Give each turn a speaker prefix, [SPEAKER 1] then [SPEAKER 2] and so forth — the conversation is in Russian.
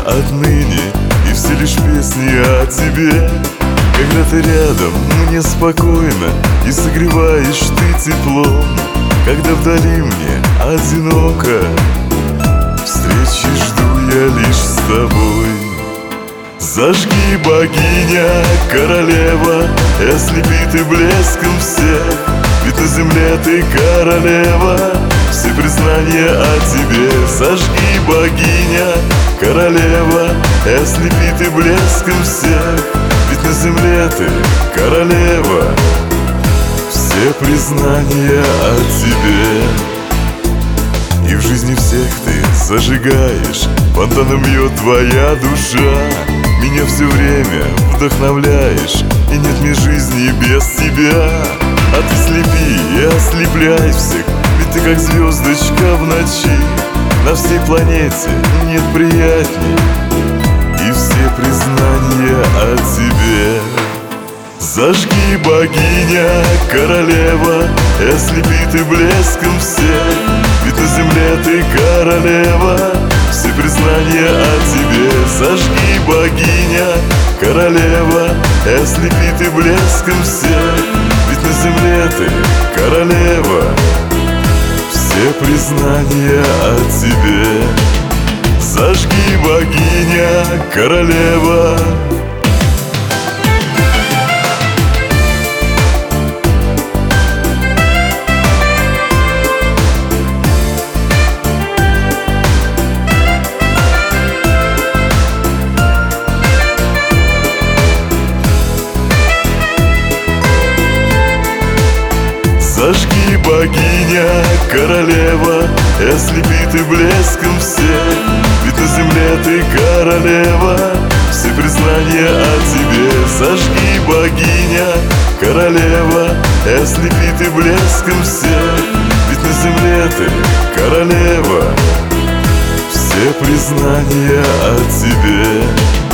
[SPEAKER 1] отныне, и все лишь песни о тебе. Когда ты рядом, мне спокойно, и согреваешь ты теплом. Когда вдали мне одиноко, встречи жду я лишь с тобой. Зажги, богиня, королева, и ослепи ты блеском всех. Ведь на земле ты королева, все признания о тебе. Зажги, богиня, королева, и ослепи ты блеском всех. Ведь на земле ты королева, все признания о тебе. И в жизни всех ты зажигаешь, фонтаном бьет твоя душа. Меня все время вдохновляешь, и нет мне жизни без тебя. А ты слепи и ослепляй всех, ведь ты как звездочка в ночи. На всей планете нет приятней, и все признания о тебе. Зажги, богиня, королева, и ослепи ты блеском всех. Ведь на земле ты королева, все признания о тебе. Зажги, богиня, королева, и ослепи ты блеском всех. Ведь на земле ты королева, все признания о тебе. Зажги, богиня, королева. Зажги, богиня, королева, и ослепи ты блеском всех. Ведь на земле ты королева, все признания о тебе. Зажги, богиня, королева, и ослепи ты блеском всех. Ведь на земле ты королева, все признания о тебе.